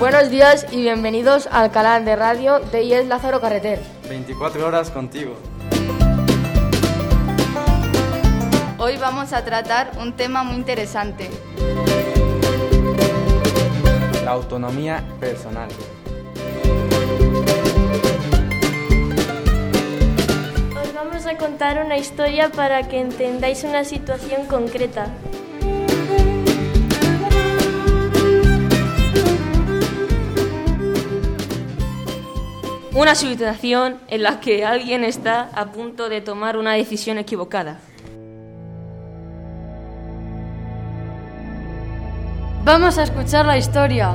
Buenos días y bienvenidos al canal de radio de IES Lázaro Carreter. 24 horas contigo. Hoy vamos a tratar un tema muy interesante. La autonomía personal. Os vamos a contar una historia para que entendáis una situación concreta. Una situación en la que alguien está a punto de tomar una decisión equivocada. Vamos a escuchar la historia.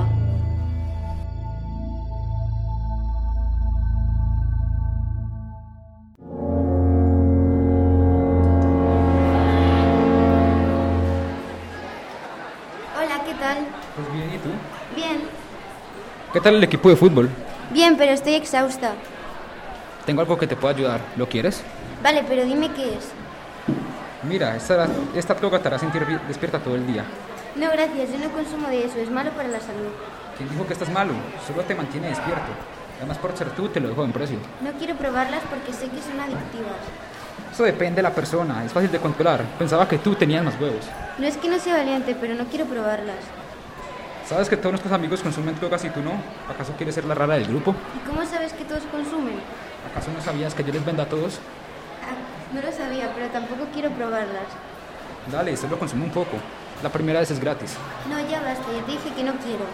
Hola, ¿qué tal? Pues bien, ¿y tú? Bien. ¿Qué tal el equipo de fútbol? Bien, pero estoy exhausta. Tengo algo que te pueda ayudar. ¿Lo quieres? Vale, pero dime qué es. Mira, esta droga te hará sentir despierta todo el día. No, gracias, yo no consumo de eso, es malo para la salud. ¿Quién dijo que estás malo? Solo te mantiene despierto. Además, por ser tú, te lo dejo en precio. No quiero probarlas porque sé que son adictivas. Eso depende de la persona, es fácil de controlar. Pensaba que tú tenías más huevos. No es que no sea valiente, pero no quiero probarlas. ¿Sabes que todos nuestros amigos consumen drogas y tú no? ¿Acaso quieres ser la rara del grupo? ¿Y cómo sabes que todos consumen? ¿Acaso no sabías que yo les vendo a todos? No lo sabía, pero tampoco quiero probarlas. Dale, solo consume un poco. La primera vez es gratis. No, ya basta, ya te dije que no quiero.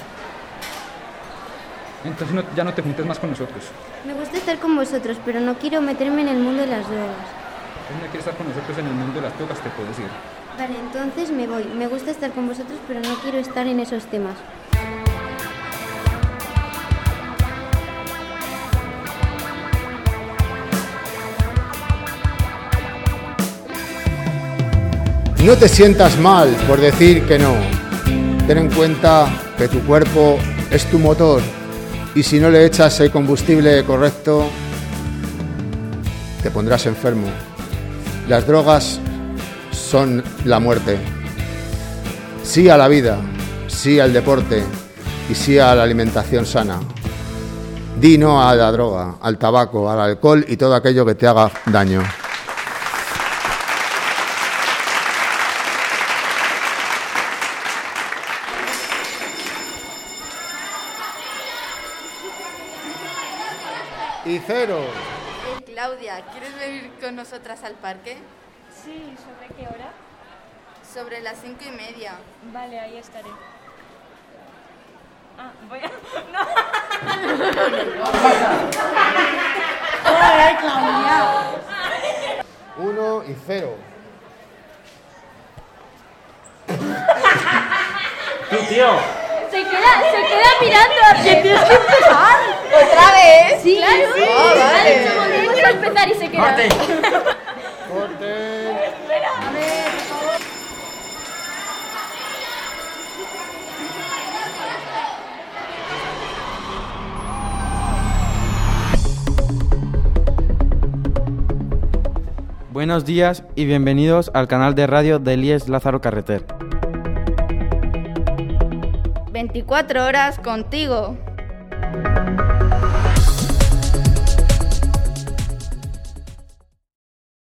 Entonces ya no te juntes más con nosotros. Me gusta estar con vosotros, pero no quiero meterme en el mundo de las drogas. Si no quieres estar con nosotros en el mundo de las drogas, te puedes ir. Vale, entonces me voy. Me gusta estar con vosotros, pero no quiero estar en esos temas. No te sientas mal por decir que no. Ten en cuenta que tu cuerpo es tu motor y si no le echas el combustible correcto, te pondrás enfermo. Las drogas son la muerte. Sí a la vida, sí al deporte y sí a la alimentación sana. Di no a la droga, al tabaco, al alcohol y todo aquello que te haga daño. Y cero. Claudia, ¿quieres venir con nosotras al parque? Sí, ¿sobre qué hora? Sobre las 5:30. Vale, ahí estaré. Ah, voy a... ¡Ay, Claudia! 1 y 0. ¡Tú, tío! Se queda mirando a que tienes que empezar. ¿Otra vez? Sí, claro. Sí. Oh, vale. Ha dicho, volvemos a empezar y se queda. ¡Corte! Corte. A ver, por favor. Buenos días y bienvenidos al canal de radio de IES Lázaro Carreter. 24 horas contigo.